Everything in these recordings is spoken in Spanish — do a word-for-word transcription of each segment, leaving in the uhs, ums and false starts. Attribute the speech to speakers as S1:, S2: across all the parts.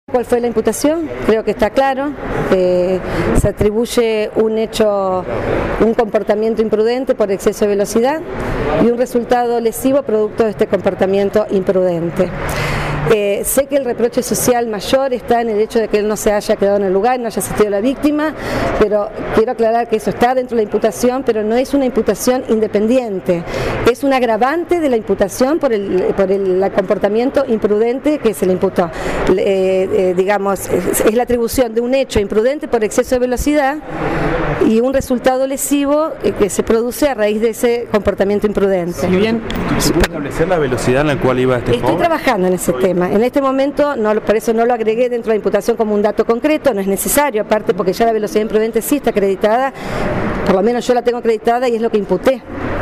S1: ¿Cuál fue la imputación? Creo que está claro. Eh, se atribuye un hecho, un comportamiento imprudente por exceso de velocidad y un resultado lesivo producto de este comportamiento imprudente. Eh, sé que el reproche social mayor está en el hecho de que él no se haya quedado en el lugar, no haya asistido a la víctima, pero quiero aclarar que eso está dentro de la imputación, pero no es una imputación independiente, es un agravante de la imputación por el, por el, el comportamiento imprudente que se le imputó. Eh, eh, digamos, es, es la atribución de un hecho imprudente por exceso de velocidad y un resultado lesivo eh, que se produce a raíz de ese comportamiento imprudente.
S2: Si bien se puede establecer la velocidad en la cual iba este
S1: Estoy
S2: joven.
S1: trabajando en ese tema. En este momento, no, por eso no lo agregué dentro de la imputación como un dato concreto, no es necesario, aparte porque ya la velocidad imprudente sí está acreditada, por lo menos yo la tengo acreditada y es lo que imputé.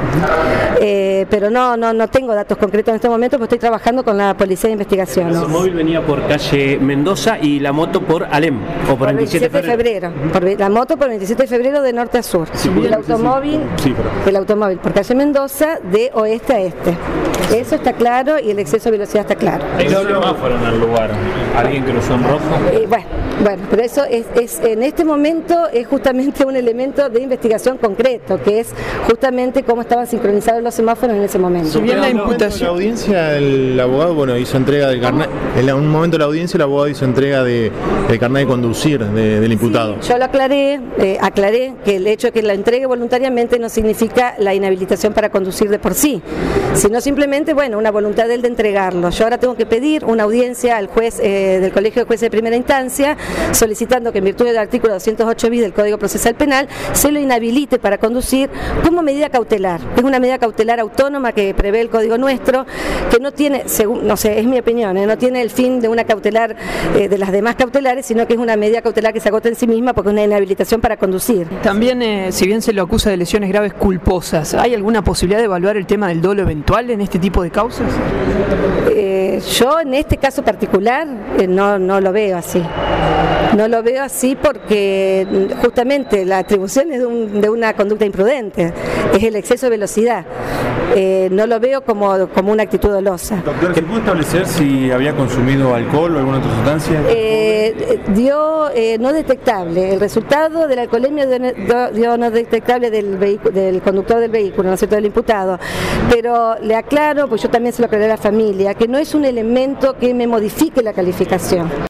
S1: Eh, pero no, no, no tengo datos concretos en este momento porque estoy trabajando con la Policía de Investigación.
S3: El automóvil venía por calle Mendoza y la moto por Alem, o por,
S1: por veintisiete de febrero. Por la moto por veintisiete de febrero de norte a sur.
S2: Sí,
S1: y el automóvil,
S2: sí, sí,
S1: el automóvil por calle Mendoza de oeste a este. Eso está claro y el exceso de velocidad está claro.
S3: Hay un semáforo en el lugar. ¿Alguien cruzó en rojo?
S1: Eh, bueno, bueno, pero eso es, es en este momento es justamente un elemento de investigación concreto, que es justamente cómo estaban sincronizados los semáforos en ese momento.
S4: Si bien la imputación, la audiencia, el abogado, bueno, hizo entrega del carnet. En un momento de la audiencia, el abogado hizo entrega de, del carnet de conducir de, del imputado.
S1: Sí, yo lo aclaré, eh, aclaré que el hecho de que la entregue voluntariamente no significa la inhabilitación para conducir de por sí, sino simplemente, bueno, una voluntad de él de entregarlo. Yo ahora tengo que pedir una audiencia al juez eh, del Colegio de Jueces de Primera Instancia, solicitando que en virtud del artículo doscientos ocho bis del Código Procesal Penal se lo inhabilite para conducir como medida cautelar. Es una medida cautelar autónoma que prevé el Código nuestro, que no tiene, según, no sé, es mi opinión, ¿eh? no tiene el fin de una cautelar eh, de las demás cautelares, sino que es una medida cautelar que se agota en sí misma porque es una inhabilitación para conducir.
S5: También, eh, si bien se lo acusa de lesiones graves culposas, ¿hay alguna posibilidad de evaluar el tema del dolo eventual en este tipo de causas?
S1: Eh, yo en este caso particular eh, no, no lo veo así. No lo veo así porque justamente la atribución es de, un, de una conducta imprudente, es el exceso de velocidad. Eh, no lo veo como, como una actitud dolosa.
S2: Doctor, ¿se puede establecer si había consumido alcohol o alguna otra sustancia?
S1: Eh, dio eh, no detectable. El resultado de la alcoholemia dio, dio no detectable del, del conductor del vehículo, ¿no es cierto?, del imputado. Pero le aclaro, pues yo también se lo aclaré a la familia, que no es un elemento que me modifique la calificación.